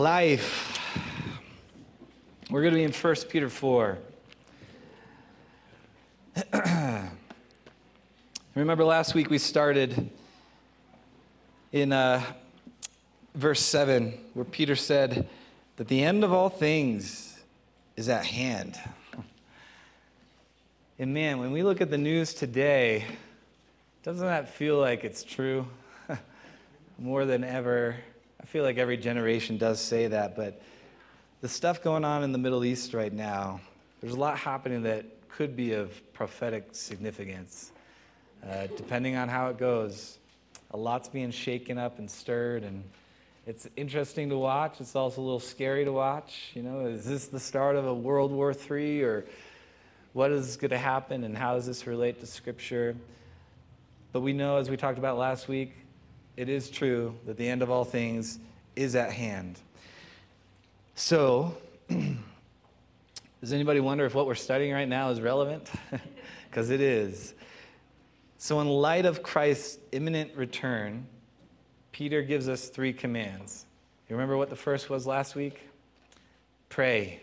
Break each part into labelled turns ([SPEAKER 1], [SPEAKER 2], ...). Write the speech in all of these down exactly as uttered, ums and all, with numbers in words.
[SPEAKER 1] Life. We're going to be in First Peter four. Remember last week we started in uh, verse seven, where Peter said that the end of all things is at hand. And man, when we look at the news today, doesn't that feel like it's true? More than ever. I feel like every generation does say that, but the stuff going on in the Middle East right now, there's a lot happening that could be of prophetic significance. Uh, depending on how it goes, a lot's being shaken up and stirred, and it's interesting to watch. It's also a little scary to watch. You know, is this the start of a World War Three, or what is going to happen, and how does this relate to Scripture? But we know, as we talked about last week, it is true that the end of all things is at hand. So, does anybody wonder if what we're studying right now is relevant? Because it is. So in light of Christ's imminent return, Peter gives us three commands. You remember what the first was last week? Pray.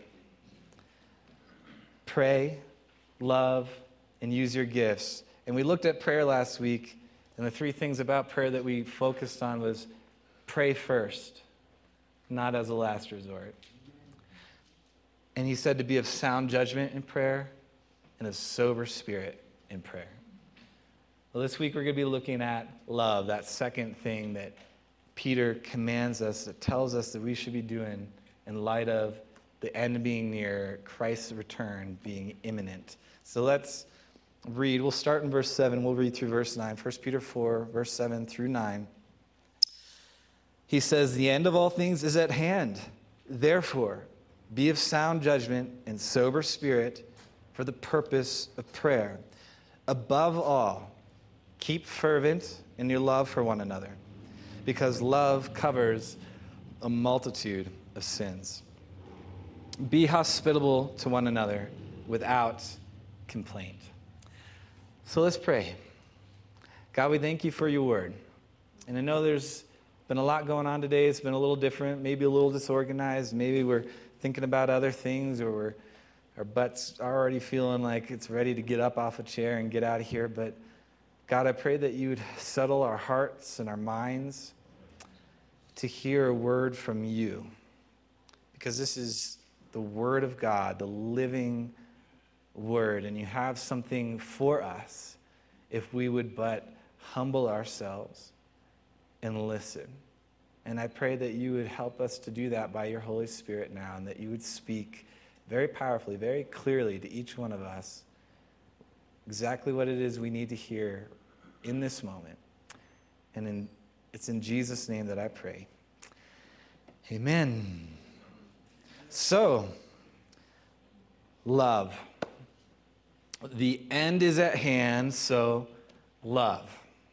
[SPEAKER 1] Pray, love, and use your gifts. And we looked at prayer last week. And the three things about prayer that we focused on was pray first, not as a last resort. And he said to be of sound judgment in prayer and of sober spirit in prayer. Well, this week we're going to be looking at love, that second thing that Peter commands us, that tells us that we should be doing in light of the end being near, Christ's return being imminent. So let's read. We'll start in verse seven. We'll read through verse nine. First Peter four, verse seven through nine. He says, the end of all things is at hand. Therefore, be of sound judgment and sober spirit for the purpose of prayer. Above all, keep fervent in your love for one another, because love covers a multitude of sins. Be hospitable to one another without complaint. So let's pray. God, we thank you for your word. And I know there's been a lot going on today. It's been a little different, maybe a little disorganized. Maybe we're thinking about other things, or we're, our butts are already feeling like it's ready to get up off a chair and get out of here. But God, I pray that you would settle our hearts and our minds to hear a word from you. Because this is the word of God, the living word, and you have something for us if we would but humble ourselves and listen. And I pray that you would help us to do that by your Holy Spirit now, and that you would speak very powerfully, very clearly to each one of us exactly what it is we need to hear in this moment. And in, it's in Jesus' name that I pray. Amen. So, love. The end is at hand, so love.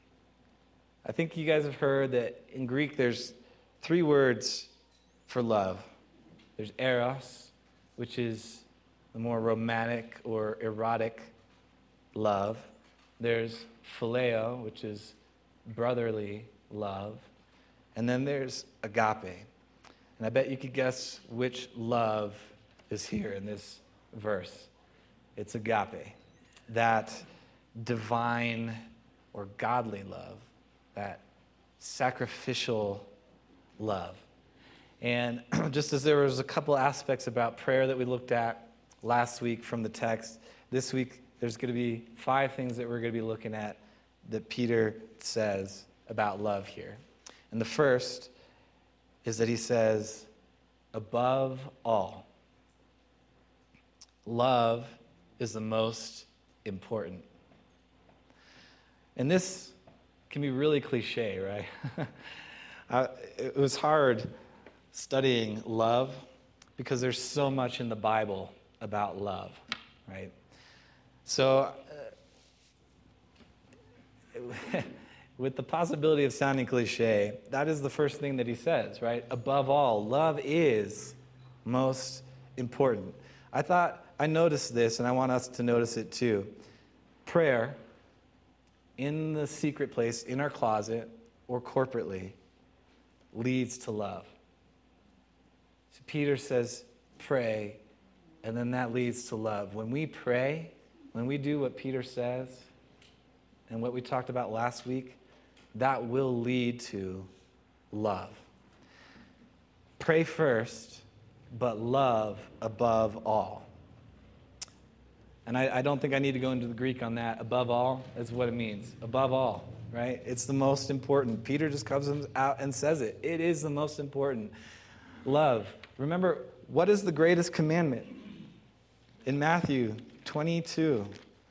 [SPEAKER 1] I think you guys have heard that in Greek there's three words for love. There's eros, which is the more romantic or erotic love. There's phileo, which is brotherly love. And then there's agape. And I bet you could guess which love is here in this verse. It's agape, that divine or godly love, that sacrificial love. And just as there was a couple aspects about prayer that we looked at last week from the text, this week there's going to be five things that we're going to be looking at that Peter says about love here. And the first is that he says, above all, love is the most important. And this can be really cliche, right? uh, it was hard studying love because there's so much in the Bible about love, right? So, uh, with the possibility of sounding cliche, that is the first thing that he says, right? Above all, love is most important. I thought, I noticed this, and I want us to notice it too. Prayer, in the secret place, in our closet, or corporately, leads to love. Peter says, pray, and then that leads to love. When we pray, when we do what Peter says, and what we talked about last week, that will lead to love. Pray first, but love above all. And I, I don't think I need to go into the Greek on that. Above all is what it means. Above all, right? It's the most important. Peter just comes out and says it. It is the most important. Love. Remember, what is the greatest commandment? In Matthew twenty-two,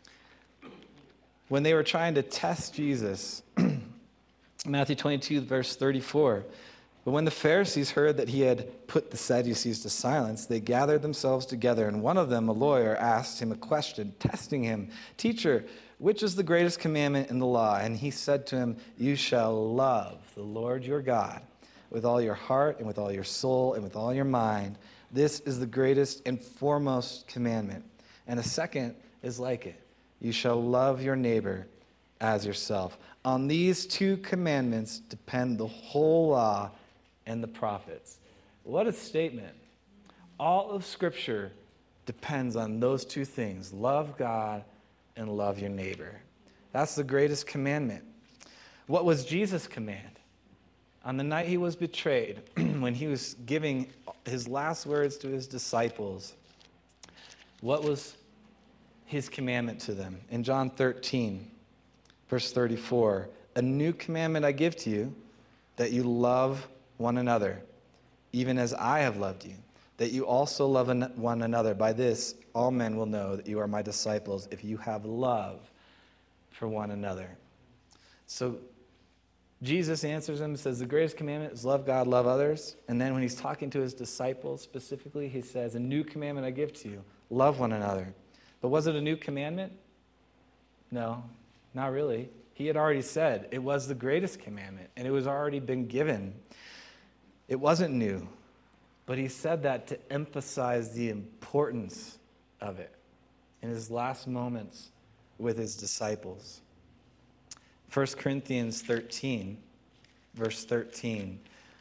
[SPEAKER 1] when they were trying to test Jesus, Matthew twenty-two, verse thirty-four, but when the Pharisees heard that he had put the Sadducees to silence, they gathered themselves together, and one of them, a lawyer, asked him a question, testing him, "Teacher, which is the greatest commandment in the law?" And he said to him, "You shall love the Lord your God with all your heart and with all your soul and with all your mind. This is the greatest and foremost commandment. And a second is like it. You shall love your neighbor as yourself. On these two commandments depend the whole law and the prophets." What a statement. All of Scripture depends on those two things. Love God and love your neighbor. That's the greatest commandment. What was Jesus' command? On the night he was betrayed, when he was giving his last words to his disciples, what was his commandment to them? In John thirteen, verse thirty-four, "A new commandment I give to you, that you love one another, even as I have loved you, that you also love one another. By this, all men will know that you are my disciples, if you have love for one another." So Jesus answers him and says, the greatest commandment is love God, love others. And then when he's talking to his disciples specifically, he says, a new commandment I give to you, love one another. But was it a new commandment? No, not really. He had already said it was the greatest commandment, and it was already been given. It wasn't new, but he said that to emphasize the importance of it in his last moments with his disciples. First Corinthians thirteen, verse thirteen.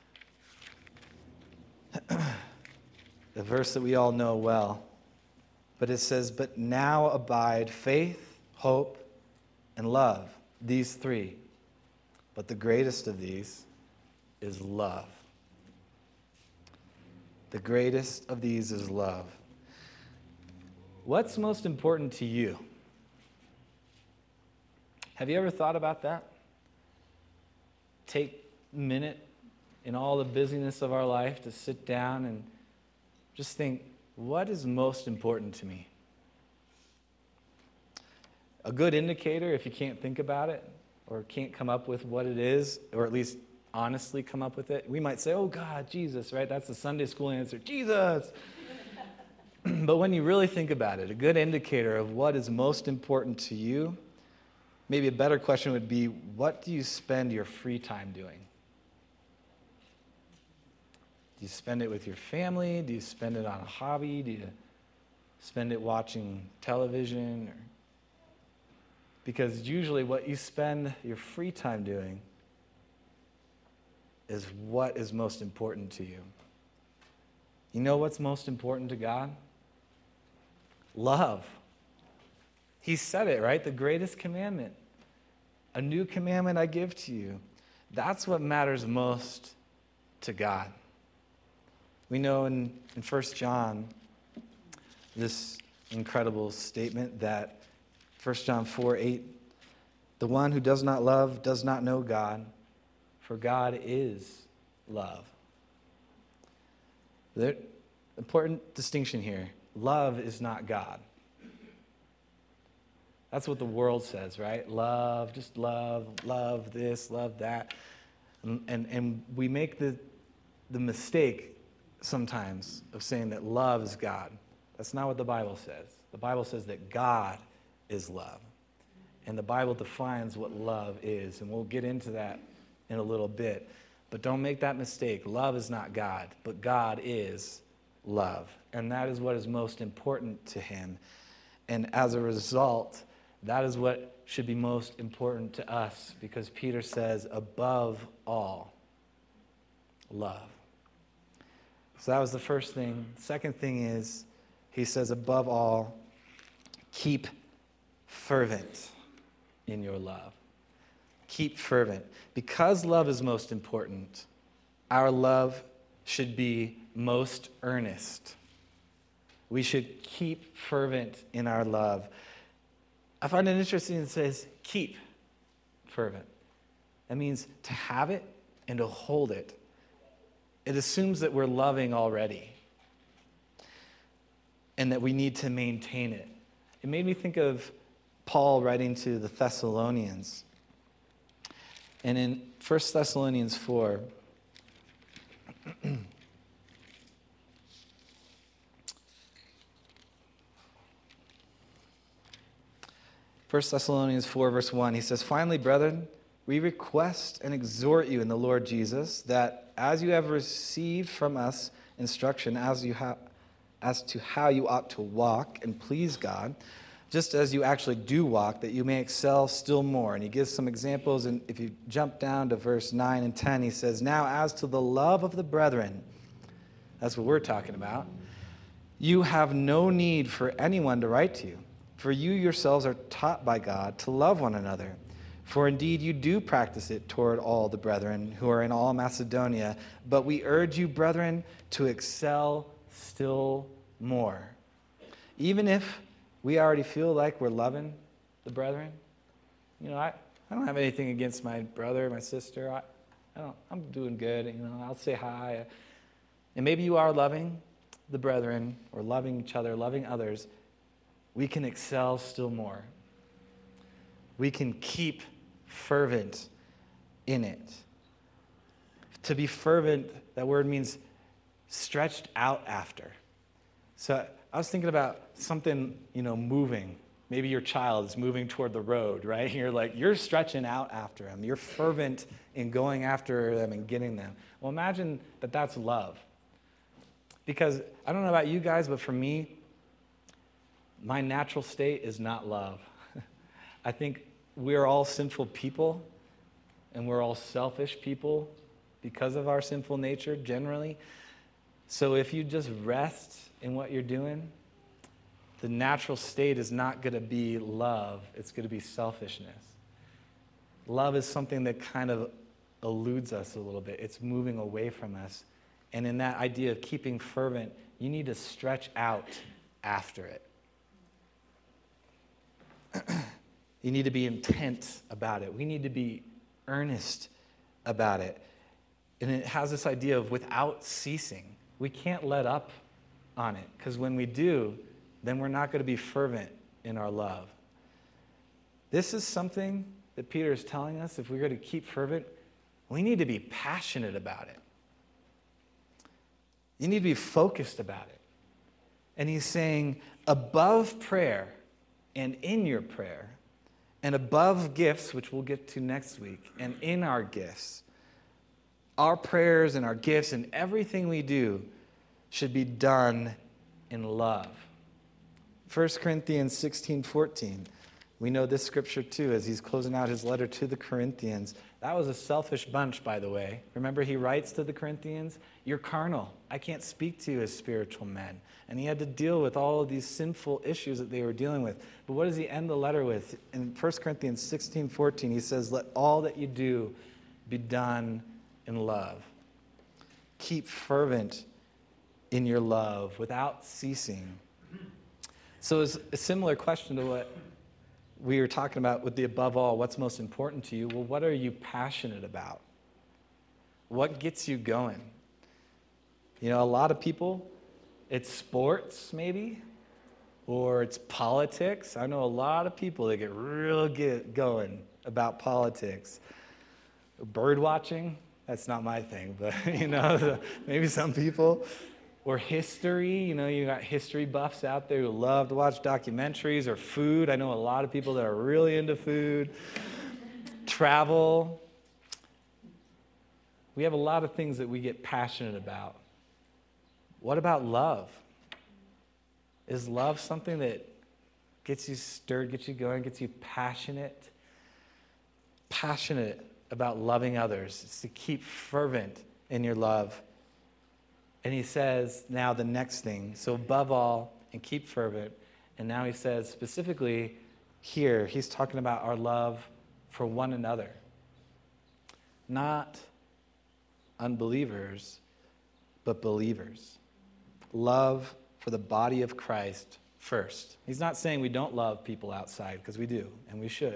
[SPEAKER 1] The verse that we all know well. But it says, "But now abide faith, hope, and love, these three. But the greatest of these is love." The greatest of these is love. What's most important to you? Have you ever thought about that? Take a minute in all the busyness of our life to sit down and just think, what is most important to me? A good indicator, if you can't think about it or can't come up with what it is, or at least honestly come up with it, we might say, oh God, Jesus, right? That's the Sunday school answer, Jesus. But when you really think about it, a good indicator of what is most important to you, maybe a better question would be, what do you spend your free time doing? Do you spend it with your family? Do you spend it on a hobby? Do you spend it watching television? Or... Because usually what you spend your free time doing is what is most important to you. You know what's most important to God? Love. He said it, right? The greatest commandment. A new commandment I give to you. That's what matters most to God. We know in, in First John this incredible statement that First John four eight, "The one who does not love does not know God, for God is love." The important distinction here. Love is not God. That's what the world says, right? Love, just love, love this, love that. And, and, and we make the, the mistake sometimes of saying that love is God. That's not what the Bible says. The Bible says that God is love. And the Bible defines what love is. And we'll get into that in a little bit. But don't make that mistake. Love is not God, but God is love. And that is what is most important to him. And as a result, that is what should be most important to us, because Peter says, above all, love. So that was the first thing. Second thing is, he says, above all, keep fervent in your love. Keep fervent. Because love is most important, our love should be most earnest. We should keep fervent in our love. I find it interesting it says, keep fervent. That means to have it and to hold it. It assumes that we're loving already and that we need to maintain it. It made me think of Paul writing to the Thessalonians. And in First Thessalonians four, First Thessalonians four, verse one, he says, "Finally, brethren, we request and exhort you in the Lord Jesus that as you have received from us instruction as you have as to how you ought to walk and please God, just as you actually do walk, that you may excel still more." And he gives some examples. And if you jump down to verse nine and ten, he says, "Now as to the love of the brethren," that's what we're talking about, "you have no need for anyone to write to you, for you yourselves are taught by God to love one another. For indeed you do practice it toward all the brethren who are in all Macedonia. But we urge you, brethren, to excel still more." Even if we already feel like we're loving the brethren, you know, I, I don't have anything against my brother, my sister. I, I don't, I'm doing good. You know, I'll say hi. And maybe you are loving the brethren or loving each other, loving others. We can excel still more. We can keep fervent in it. To be fervent, that word means stretched out after. So I was thinking about something, you know, moving. Maybe your child is moving toward the road, right? You're like, you're stretching out after them. You're fervent in going after them and getting them. Well, imagine that that's love. Because I don't know about you guys, but for me, my natural state is not love. I think we're all sinful people, and we're all selfish people because of our sinful nature generally. So if you just rest in what you're doing, the natural state is not going to be love. It's going to be selfishness. Love is something that kind of eludes us a little bit. It's moving away from us. And in that idea of keeping fervent, you need to stretch out after it. You need to be intent about it. We need to be earnest about it. And it has this idea of without ceasing. We can't let up on it, because when we do, then we're not going to be fervent in our love. This is something that Peter is telling us. If we're going to keep fervent, we need to be passionate about it. You need to be focused about it. And he's saying, above prayer and in your prayer, and above gifts, which we'll get to next week, and in our gifts, our prayers and our gifts and everything we do should be done in love. First Corinthians sixteen fourteen. We know this scripture too, as he's closing out his letter to the Corinthians. That was a selfish bunch, by the way. Remember, he writes to the Corinthians, "You're carnal. I can't speak to you as spiritual men." And he had to deal with all of these sinful issues that they were dealing with. But what does he end the letter with? In First Corinthians sixteen fourteen, he says, "Let all that you do be done in love." Keep fervent in your love without ceasing. So it's a similar question to what we were talking about with the above all, what's most important to you? Well, what are you passionate about? What gets you going? You know, a lot of people, it's sports maybe, or it's politics. I know a lot of people that get real get going about politics. Bird watching, that's not my thing, but, you know, maybe some people. Or history, you know, you got history buffs out there who love to watch documentaries, or food. I know a lot of people that are really into food. Travel. We have a lot of things that we get passionate about. What about love? Is love something that gets you stirred, gets you going, gets you passionate? Passionate about loving others. It's to keep fervent in your love. And he says now the next thing, so above all, and keep fervent. And now he says specifically here, he's talking about our love for one another. Not unbelievers, but believers. Love for the body of Christ first. He's not saying we don't love people outside, because we do, and we should.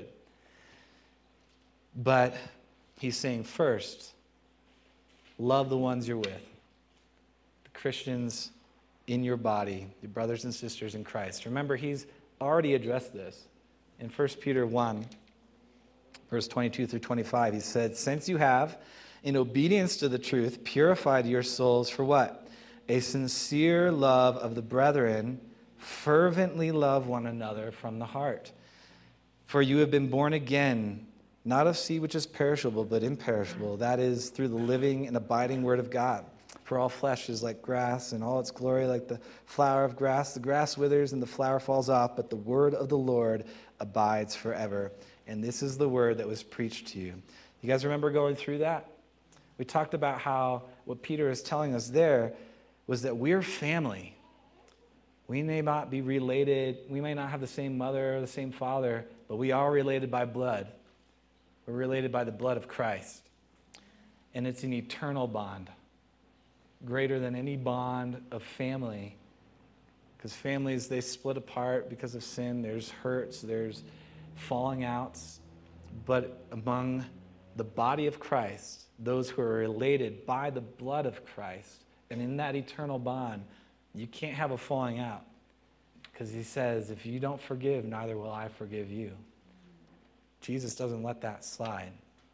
[SPEAKER 1] But he's saying first, love the ones you're with. The Christians in your body, your brothers and sisters in Christ. Remember, he's already addressed this. In First Peter one, verse twenty-two through twenty-five, he said, since you have, in obedience to the truth, purified your souls for what? A sincere love of the brethren, fervently love one another from the heart. For you have been born again, not of seed which is perishable, but imperishable. That is, through the living and abiding word of God. For all flesh is like grass, and all its glory like the flower of grass. The grass withers and the flower falls off, but the word of the Lord abides forever. And this is the word that was preached to you. You guys remember going through that? We talked about how what Peter is telling us there was that we're family. We may not be related, we may not have the same mother or the same father, but we are related by blood. We're related by the blood of Christ. And it's an eternal bond, greater than any bond of family. Because families, they split apart because of sin. There's hurts, there's falling outs. But among the body of Christ, those who are related by the blood of Christ, and in that eternal bond, you can't have a falling out. Because he says, if you don't forgive, neither will I forgive you. Jesus doesn't let that slide.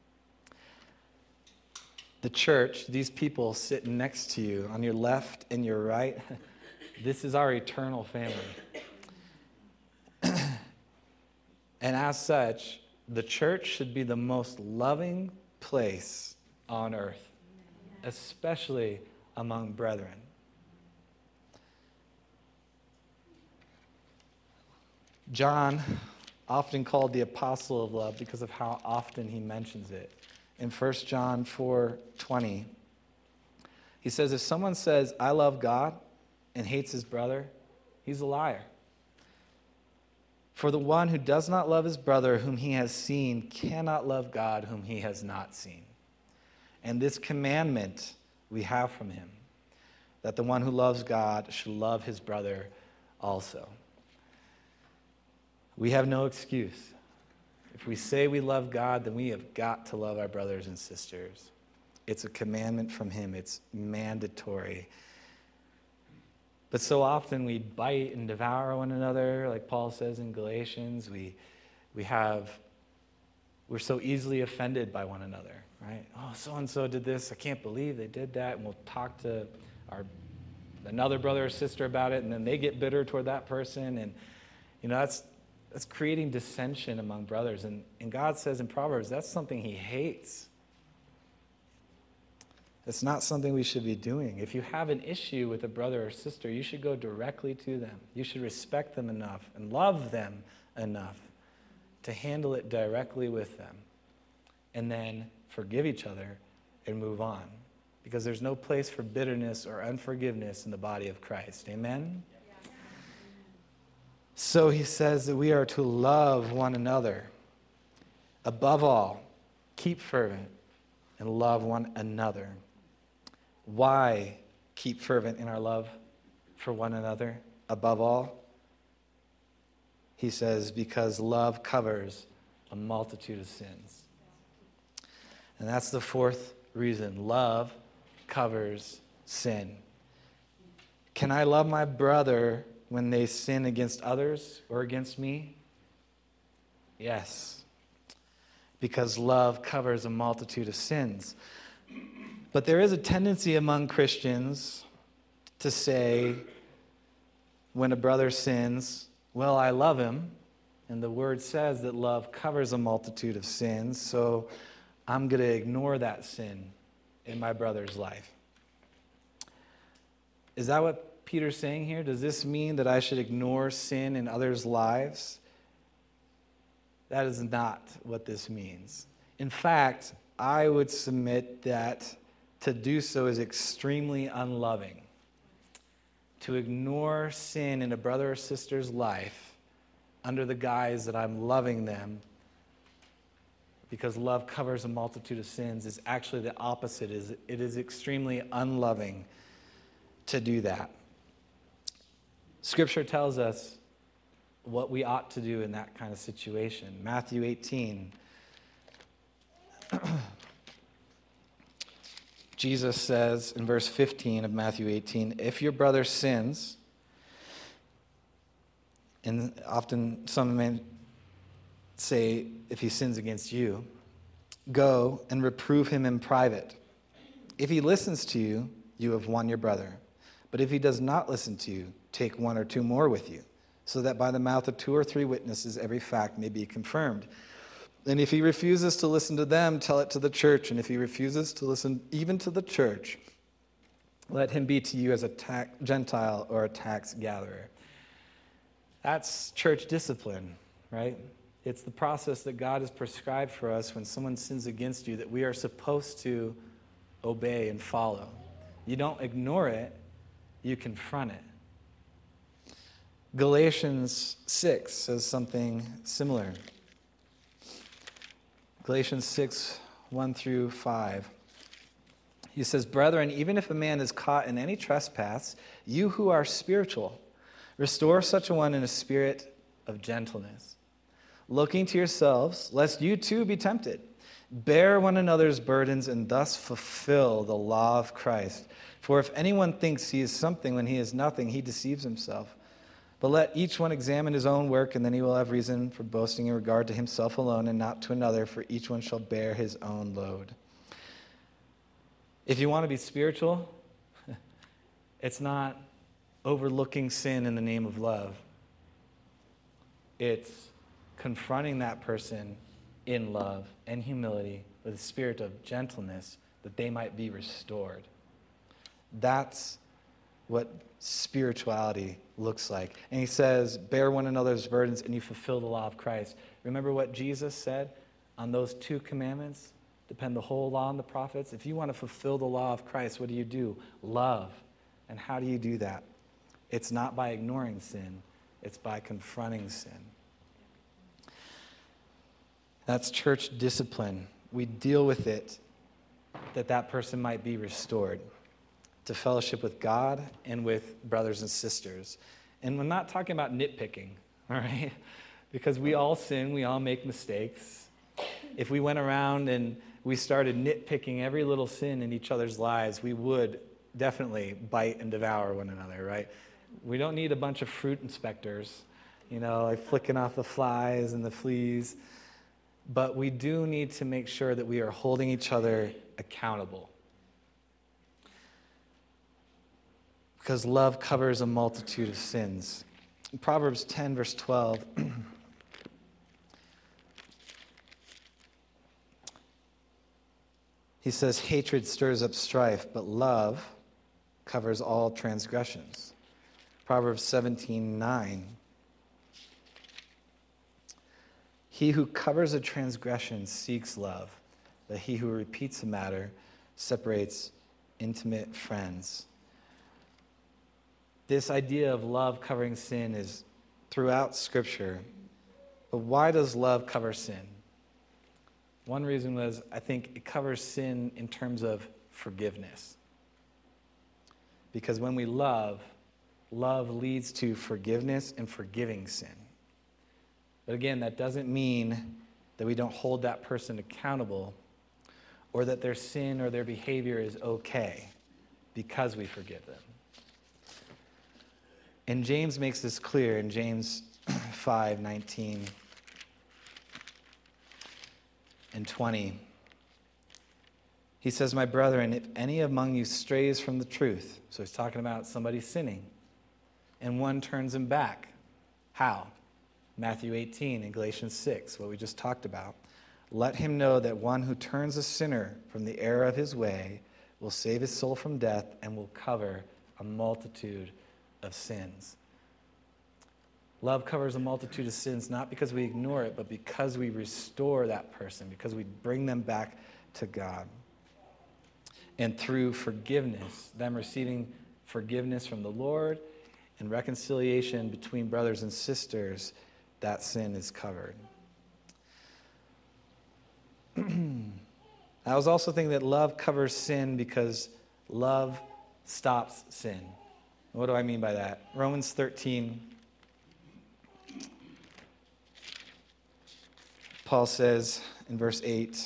[SPEAKER 1] The church, these people sitting next to you, on your left and your right, this is our eternal family. And as such, the church should be the most loving place on earth, especially among brethren. John, often called the apostle of love because of how often he mentions it. In First John four twenty, he says, if someone says, I love God, and hates his brother, he's a liar. For the one who does not love his brother whom he has seen cannot love God whom he has not seen. And this commandment we have from him, that the one who loves God should love his brother also. We have no excuse. If we say we love God, then we have got to love our brothers and sisters. It's a commandment from him. It's mandatory. But so often we bite and devour one another, like Paul says in Galatians. We we have, we're so easily offended by one another, right? Oh, so-and-so did this. I can't believe they did that. And we'll talk to our another brother or sister about it, and then they get bitter toward that person. And, you know, that's that's creating dissension among brothers. And, and God says in Proverbs, that's something he hates. It's not something we should be doing. If you have an issue with a brother or sister, you should go directly to them. You should respect them enough and love them enough to handle it directly with them. And then forgive each other and move on. Because there's no place for bitterness or unforgiveness in the body of Christ. Amen? Yeah. So he says that we are to love one another. Above all, keep fervent and love one another. Why keep fervent in our love for one another? Above all, he says, because love covers a multitude of sins. And that's the fourth reason. Love covers sin. Can I love my brother when they sin against others or against me? Yes. Because love covers a multitude of sins. But there is a tendency among Christians to say, when a brother sins, well, I love him, and the word says that love covers a multitude of sins, so I'm going to ignore that sin in my brother's life. Is that what Peter's saying here? Does this mean that I should ignore sin in others' lives? That is not what this means. In fact, I would submit that to do so is extremely unloving. to ignore sin in a brother or sister's life under the guise that I'm loving them because love covers a multitude of sins is actually the opposite. It is extremely unloving to do that. Scripture tells us what we ought to do in that kind of situation. Matthew eighteen. Jesus says in verse fifteen of Matthew eighteen, if your brother sins, and often some may say if he sins against you, go and reprove him in private. If he listens to you, you have won your brother. But if he does not listen to you, take one or two more with you, so that by the mouth of two or three witnesses every fact may be confirmed. And if he refuses to listen to them, tell it to the church. And if he refuses to listen even to the church, let him be to you as a ta- Gentile or a tax gatherer. That's church discipline, right? It's the process that God has prescribed for us when someone sins against you that we are supposed to obey and follow. You don't ignore it, you confront it. Galatians six says something similar. Galatians six, one through five. He says, brethren, even if a man is caught in any trespass, you who are spiritual, restore such a one in a spirit of gentleness, looking to yourselves, lest you too be tempted. Bear one another's burdens and thus fulfill the law of Christ. For if anyone thinks he is something when he is nothing, he deceives himself. But let each one examine his own work, and then he will have reason for boasting in regard to himself alone and not to another, for each one shall bear his own load. If you want to be spiritual, it's not overlooking sin in the name of love. It's confronting that person in love and humility with a spirit of gentleness that they might be restored. That's what spirituality looks like. And he says, bear one another's burdens and you fulfill the law of Christ. Remember what Jesus said on those two commandments? Depend the whole law on the prophets. If you want to fulfill the law of Christ, what do you do? Love. And how do you do that? It's not by ignoring sin. It's by confronting sin. That's church discipline. We deal with it that that person might be restored to fellowship with God and with brothers and sisters. And we're not talking about nitpicking, all right? Because we all sin, we all make mistakes. If we went around and we started nitpicking every little sin in each other's lives, we would definitely bite and devour one another, right? We don't need a bunch of fruit inspectors, you know, like flicking off the flies and the fleas. But we do need to make sure that we are holding each other accountable. Because love covers a multitude of sins. In Proverbs ten, verse twelve, he says, hatred stirs up strife, but love covers all transgressions. Proverbs seventeen, nine. He who covers a transgression seeks love, but he who repeats a matter separates intimate friends. This idea of love covering sin is throughout Scripture. But why does love cover sin? One reason was, I think it covers sin in terms of forgiveness. Because when we love, love leads to forgiveness and forgiving sin. But again, that doesn't mean that we don't hold that person accountable or that their sin or their behavior is okay because we forgive them. And James makes this clear in James five, nineteen and twenty. He says, my brethren, if any among you strays from the truth, so he's talking about somebody sinning, and one turns him back. How? Matthew eighteen and Galatians six, what we just talked about. Let him know that one who turns a sinner from the error of his way will save his soul from death and will cover a multitude of sins. Love covers a multitude of sins, not because we ignore it, but because we restore that person, because we bring them back to God. And through forgiveness, them receiving forgiveness from the Lord and reconciliation between brothers and sisters, that sin is covered. I was also thinking that love covers sin because love stops sin. What do I mean by that? Romans thirteen. Paul says in verse eight,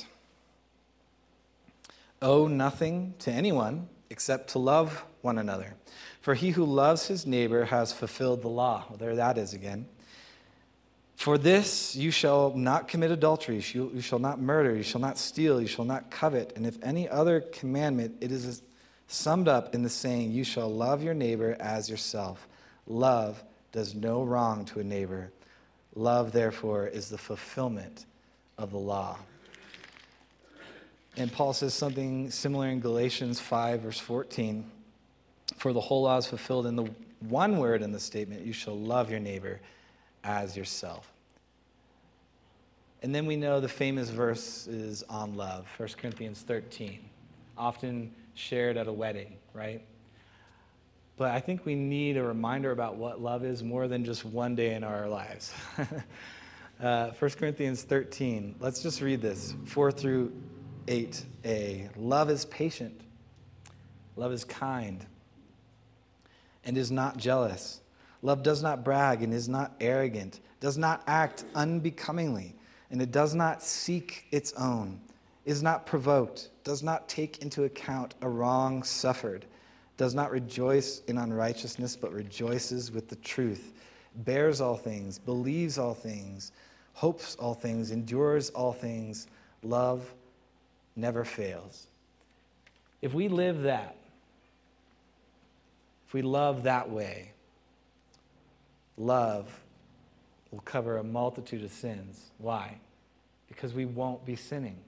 [SPEAKER 1] "Owe nothing to anyone except to love one another. For he who loves his neighbor has fulfilled the law." Well, there that is again. "For this you shall not commit adultery, you shall not murder, you shall not steal, you shall not covet. And if any other commandment, it is summed up in the saying, you shall love your neighbor as yourself. Love does no wrong to a neighbor. Love, therefore, is the fulfillment of the law." And Paul says something similar in Galatians five, verse fourteen. "For the whole law is fulfilled in the one word in the statement, you shall love your neighbor as yourself." And then we know the famous verse is on love, First Corinthians thirteen, often shared at a wedding, right? But I think we need a reminder about what love is more than just one day in our lives. uh, First Corinthians thirteen, let's just read this, four through eight a. "Love is patient. Love is kind and is not jealous. Love does not brag and is not arrogant, does not act unbecomingly, and it does not seek its own, is not provoked, does not take into account a wrong suffered, does not rejoice in unrighteousness, but rejoices with the truth, bears all things, believes all things, hopes all things, endures all things. Love never fails." If we live that, if we love that way, love will cover a multitude of sins. Why? Because we won't be sinning.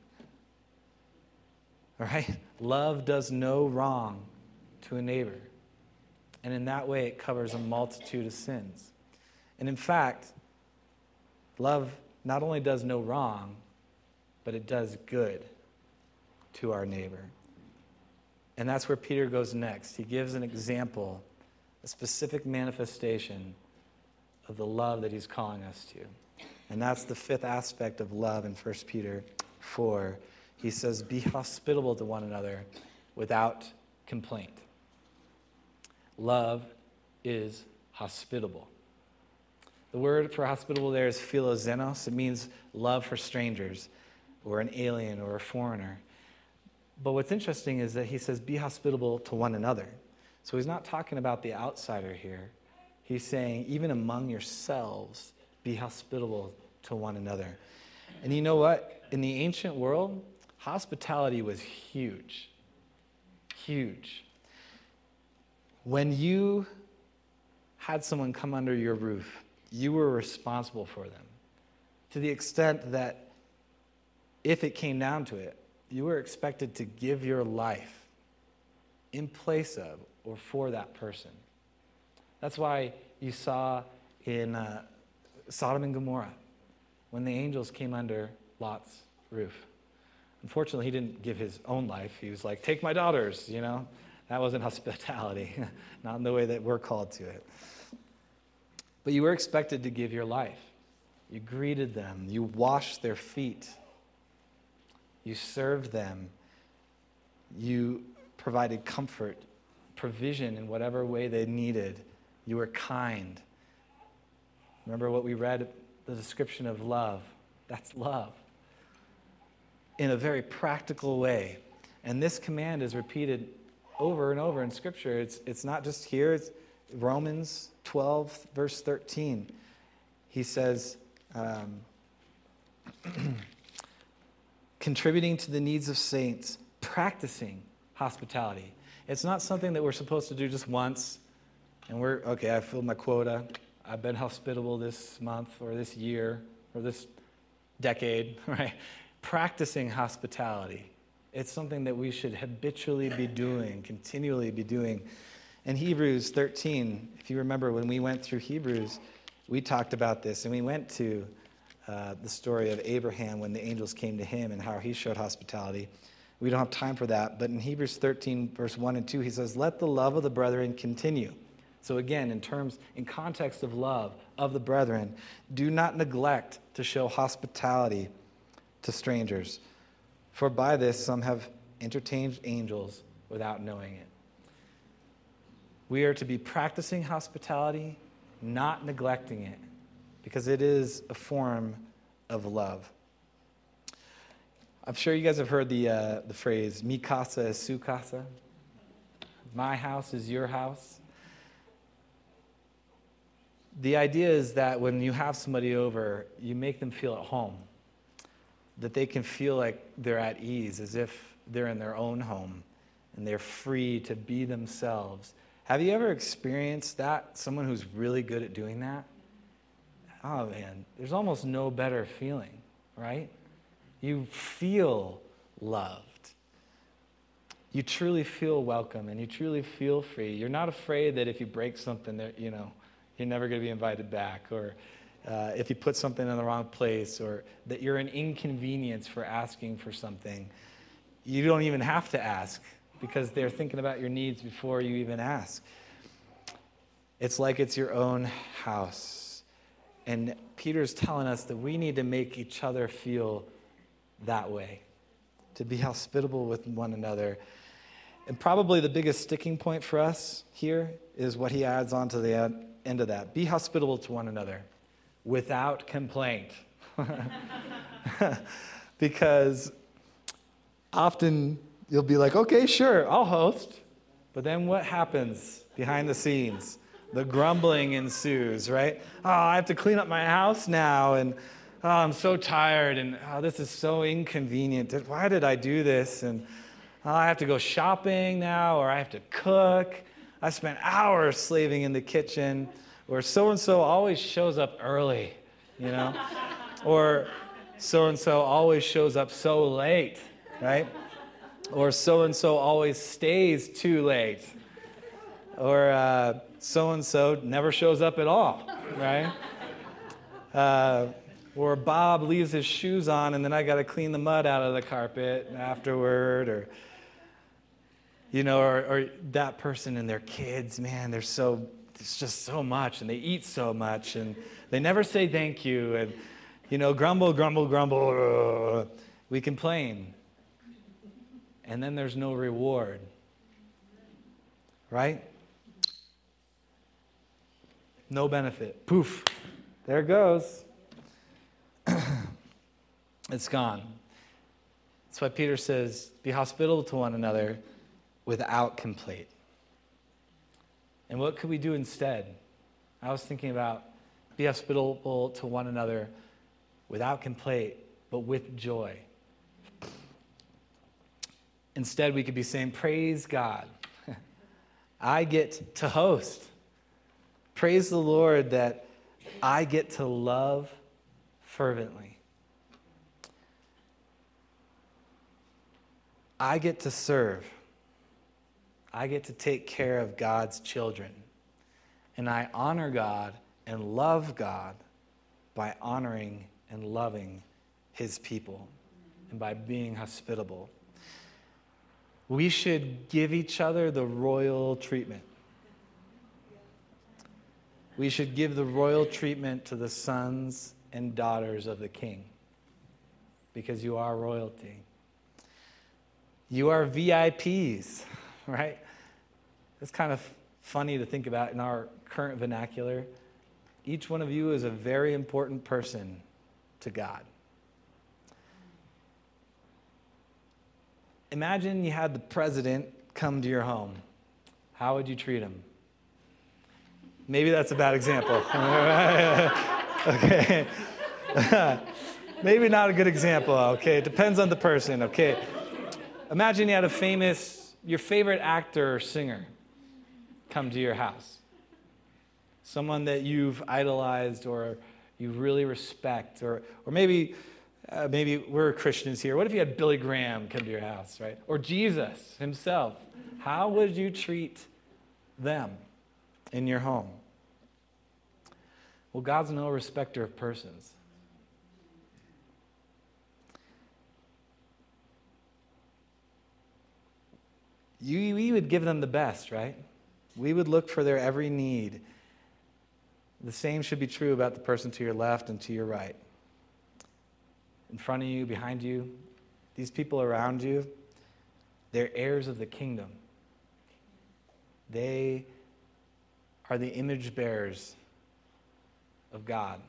[SPEAKER 1] All right? Love does no wrong to a neighbor. And in that way, it covers a multitude of sins. And in fact, love not only does no wrong, but it does good to our neighbor. And that's where Peter goes next. He gives an example, a specific manifestation of the love that he's calling us to. And that's the fifth aspect of love in First Peter four. He says, "Be hospitable to one another without complaint." Love is hospitable. The word for hospitable there is philoxenos. It means love for strangers or an alien or a foreigner. But what's interesting is that he says, be hospitable to one another. So he's not talking about the outsider here. He's saying, even among yourselves, be hospitable to one another. And you know what? In the ancient world, hospitality was huge. Huge. When you had someone come under your roof, you were responsible for them. To the extent that if it came down to it, you were expected to give your life in place of or for that person. That's why you saw in uh, Sodom and Gomorrah, when the angels came under Lot's roof. Unfortunately, he didn't give his own life. He was like, take my daughters, you know. That wasn't hospitality, not in the way that we're called to it. But you were expected to give your life. You greeted them. You washed their feet. You served them. You provided comfort, provision in whatever way they needed. You were kind. Remember what we read, the description of love? That's love. In a very practical way. And this command is repeated over and over in Scripture. It's, it's not just here. It's Romans twelve, verse thirteen. He says, um, contributing to the needs of saints, practicing hospitality. It's not something that we're supposed to do just once, and we're, okay, I filled my quota. I've been hospitable this month or this year or this decade, right? Practicing hospitality. It's something that we should habitually be doing, continually be doing. In Hebrews thirteen, if you remember when we went through Hebrews, we talked about this, and we went to uh, the story of Abraham when the angels came to him and how he showed hospitality. We don't have time for that, but in Hebrews thirteen, verse one and two, he says, let the love of the brethren continue. So again, in terms, in context of love of the brethren, do not neglect to show hospitality to strangers, for by this some have entertained angels without knowing it. We are to be practicing hospitality, not neglecting it, because it is a form of love. I'm sure you guys have heard the uh, the phrase, mi casa es su casa. My house is your house. The idea is that when you have somebody over, you make them feel at home, that they can feel like they're at ease, as if they're in their own home, and they're free to be themselves. Have you ever experienced that? Someone who's really good at doing that? Oh man, there's almost no better feeling, right? You feel loved. You truly feel welcome, and you truly feel free. You're not afraid that if you break something, that you know you're never going to be invited back, or uh, if you put something in the wrong place, or that you're an inconvenience for asking for something. You don't even have to ask, because they're thinking about your needs before you even ask. It's like it's your own house. And Peter's telling us that we need to make each other feel that way, to be hospitable with one another. And probably the biggest sticking point for us here is what he adds on to the end of that. Be hospitable to one another without complaint. Because often you'll be like, okay, sure, I'll host. But then what happens behind the scenes? The grumbling ensues, right? Oh, I have to clean up my house now, and oh, I'm so tired, and oh, this is so inconvenient. Why did I do this? And oh, I have to go shopping now, or I have to cook. I spent hours slaving in the kitchen, or so-and-so always shows up early, you know? Or so-and-so always shows up so late, right? Or so-and-so always stays too late. Or uh, so-and-so never shows up at all, right? Uh, or Bob leaves his shoes on, and then I got to clean the mud out of the carpet afterward. Or, you know, or, or that person and their kids, man, they're so, it's just so much, and they eat so much, and they never say thank you, and, you know, grumble, grumble, grumble. We complain. And then there's no reward, right? No benefit. Poof. There it goes. It's gone. That's why Peter says, be hospitable to one another without complaint. And what could we do instead? I was thinking about be hospitable to one another without complaint, but with joy. Instead, we could be saying, praise God. I get to host. Praise the Lord that I get to love fervently. I get to serve. I get to take care of God's children. And I honor God and love God by honoring and loving his people and by being hospitable. We should give each other the royal treatment. We should give the royal treatment to the sons and daughters of the King, because you are royalty. You are V I Ps, right? It's kind of funny to think about in our current vernacular. Each one of you is a very important person to God. Imagine you had the president come to your home. How would you treat him? Maybe that's a bad example. Okay. Maybe not a good example, okay? It depends on the person, okay? Imagine you had a famous, your favorite actor or singer come to your house. Someone that you've idolized or you really respect, or or maybe uh, maybe we're Christians here. What if you had Billy Graham come to your house, right? Or Jesus himself. How would you treat them in your home? Well, God's no respecter of persons. You, we would give them the best, right? We would look for their every need. The same should be true about the person to your left and to your right. In front of you, behind you, these people around you, they're heirs of the kingdom. They are the image bearers of God.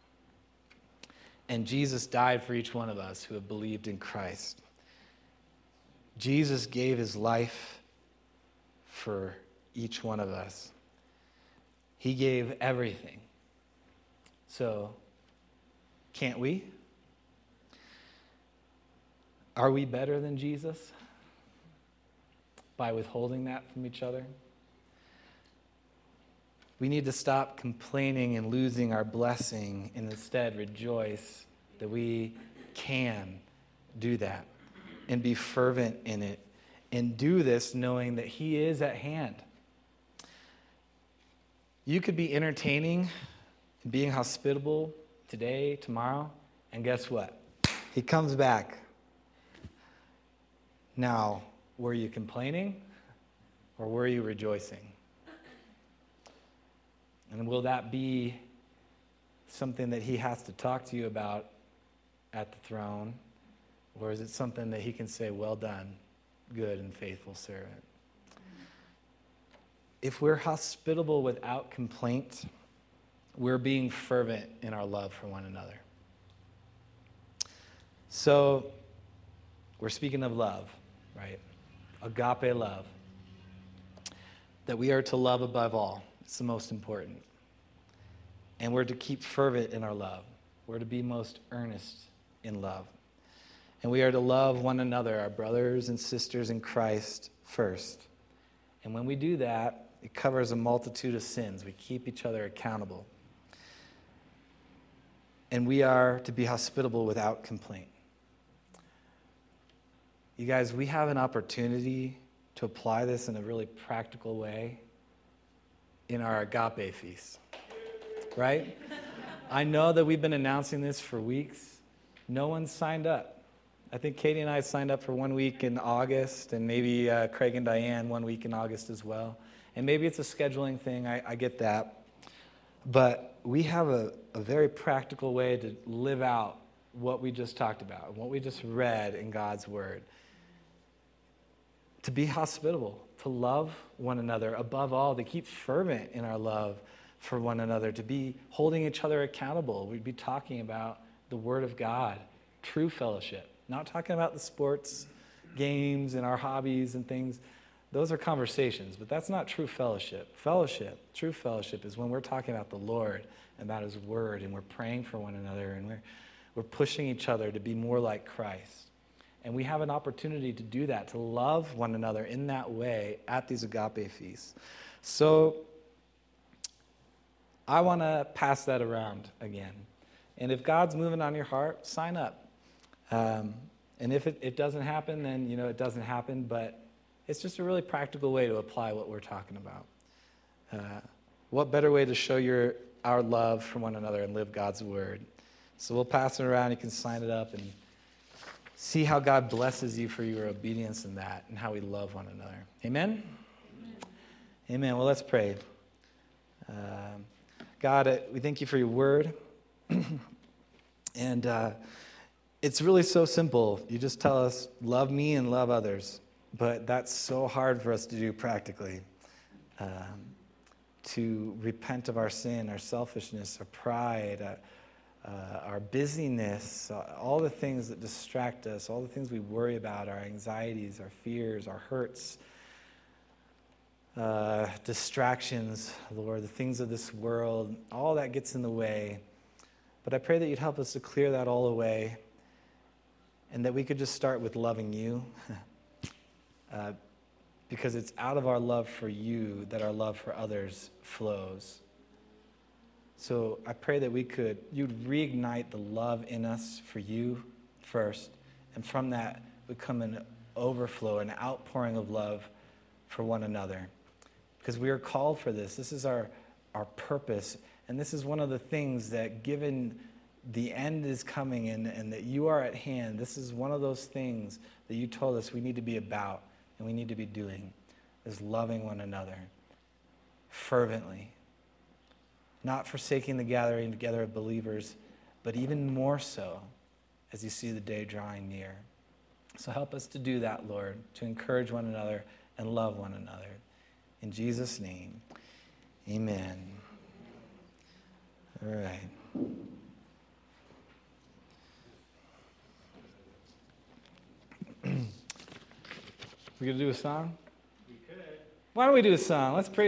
[SPEAKER 1] And Jesus died for each one of us who have believed in Christ. Jesus gave his life for each one of us. He gave everything. So, can't we? Are we better than Jesus by withholding that from each other? We need to stop complaining and losing our blessing and instead rejoice that we can do that and be fervent in it and do this knowing that he is at hand. You could be entertaining and being hospitable today, tomorrow, and guess what? He comes back. Now, were you complaining or were you rejoicing? And will that be something that he has to talk to you about at the throne? Or is it something that he can say, well done, good and faithful servant? If we're hospitable without complaint, we're being fervent in our love for one another. So, we're speaking of love, right? Agape love. That we are to love above all. It's the most important. And we're to keep fervent in our love. We're to be most earnest in love. And we are to love one another, our brothers and sisters in Christ first. And when we do that, it covers a multitude of sins. We keep each other accountable. And we are to be hospitable without complaint. You guys, we have an opportunity to apply this in a really practical way in our agape feast, right? I know that we've been announcing this for weeks. No one's signed up. I think Katie and I signed up for one week in August, and maybe uh, Craig and Diane one week in August as well. And maybe it's a scheduling thing, I, I get that. But we have a, a very practical way to live out what we just talked about, what we just read in God's Word. To be hospitable, to love one another, above all, to keep fervent in our love for one another, to be holding each other accountable. We'd be talking about the Word of God, true fellowship, not talking about the sports, games, and our hobbies and things. Those are conversations, but that's not true fellowship. Fellowship, true fellowship, is when we're talking about the Lord, about his Word, and we're praying for one another, and we're, we're pushing each other to be more like Christ. And we have an opportunity to do that, to love one another in that way at these agape feasts. So I want to pass that around again. And if God's moving on your heart, sign up. Um, and if it, it doesn't happen, then, you know, it doesn't happen. But it's just a really practical way to apply what we're talking about. Uh, what better way to show your our love for one another and live God's Word? So we'll pass it around. You can sign it up and see how God blesses you for your obedience in that and how we love one another. Amen? Amen. Amen. Well, let's pray. Um, God, uh, we thank you for your Word. and uh, it's really so simple. You just tell us, love me and love others. But that's so hard for us to do practically. Um, to repent of our sin, our selfishness, our pride, uh, Uh, our busyness, uh, all the things that distract us, all the things we worry about, our anxieties, our fears, our hurts, uh, distractions, Lord, the things of this world, all that gets in the way. But I pray that you'd help us to clear that all away and that we could just start with loving you uh, because it's out of our love for you that our love for others flows. So I pray that we could, you'd reignite the love in us for you first, and from that would come an overflow, an outpouring of love for one another. Because we are called for this. This is our, our purpose, and this is one of the things that, given the end is coming and, and that you are at hand, this is one of those things that you told us we need to be about and we need to be doing, is loving one another. fervently, not forsaking the gathering together of believers, but even more so as you see the day drawing near. So help us to do that, Lord, to encourage one another and love one another. In Jesus' name, amen. All right. We're going to do a song?
[SPEAKER 2] We could.
[SPEAKER 1] Why don't we do a song? Let's pray.